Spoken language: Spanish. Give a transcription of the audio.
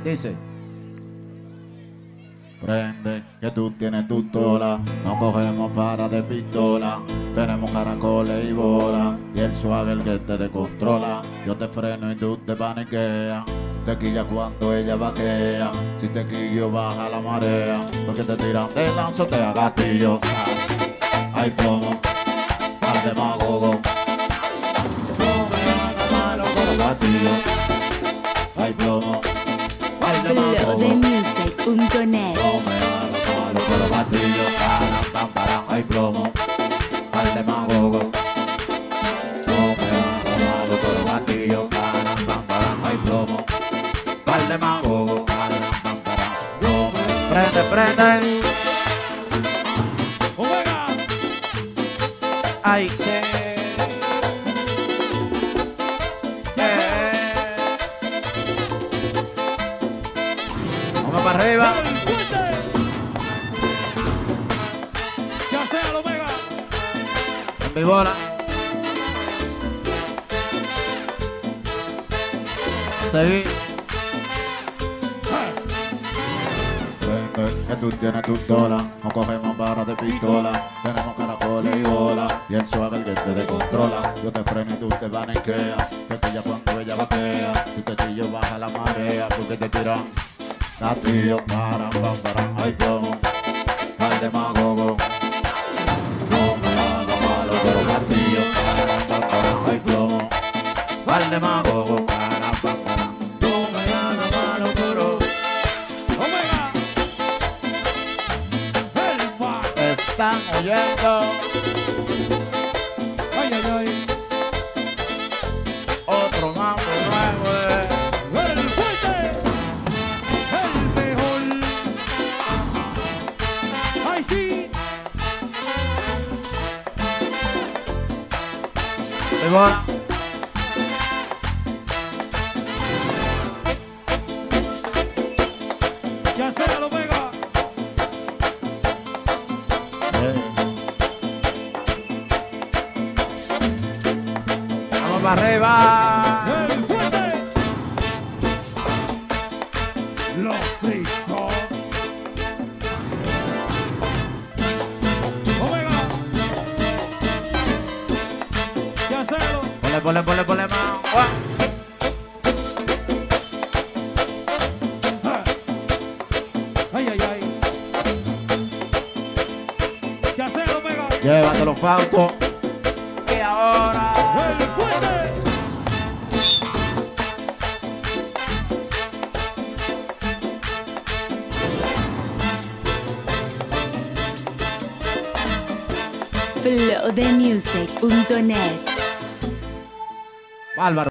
Dice. Prende, que tú tienes tu tola, no cogemos para de pistola, tenemos caracoles y bola, y el swagger que te descontrola, yo te freno y tú te paniqueas, te quilla cuando ella vaquea, si te quillo baja la marea, porque te tiran de lanzo, te agatillo, hay plomo, al demagogo, no me haga malo con los gatillos, hay plomo, al demagogo. Flodemusic.net. No me haga malo con los gatillos, paran, paran, hay plomo, al demagogo. No me haga malo con los gatillos, paran, hay plomo, al demagogo. No me prende, prende. Omega. Ay, sí. Vamos para arriba. El fuerte. Ya sea el Omega. En mi bola. Seguí. Que tú tienes tu tola, no cogemos barras de pistola, tenemos caracoles y bola, y el swagger que te descontrola, yo te freno y tú te paniqueas, que pilla cuando ella vaquea, si te tillo baja la marea, porque te tiran gatillo, paran, hay plomo, al demagogo, no me haga malo con los gatillos, paran, hay plomo, al demagogo, no me haga malo con los. Omega. El mar. Están oyendo Ay, ay, ay. otro mambo nuevo. El fuerte. El mejor. Ay, sí. Mi bola. Ya sea el Omega. Vamos para arriba. El fuerte. Los fritos. Omega. Ya sea Ponle más. Ay, ay, ay. Ya sea el Omega. Llévatelo, Fausto. Y ahora. El fuerte. Flodemusic.net. Bárbaro.